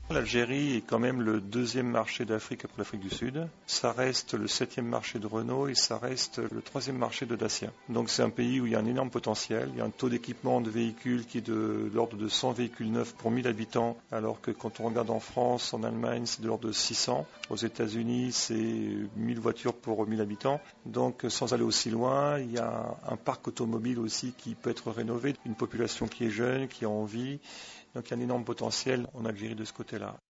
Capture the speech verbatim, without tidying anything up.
L'Algérie est quand même le deuxième marché d'Afrique après l'Afrique du Sud. Ça reste le septième marché de Renault et ça reste le troisième marché de Dacia. Donc c'est un pays où il y a un énorme potentiel. Il y a un taux d'équipement de véhicules qui est de l'ordre de cent véhicules neufs pour mille habitants, alors que quand on regarde en France, en Allemagne, c'est de l'ordre de six cents. Aux États-Unis, c'est mille voitures pour mille habitants. Donc sans aller aussi loin, il y a un parc automobile aussi qui peut être rénové, une population qui est jeune, qui a envie. Donc il y a un énorme potentiel en Algérie de ce côté-là.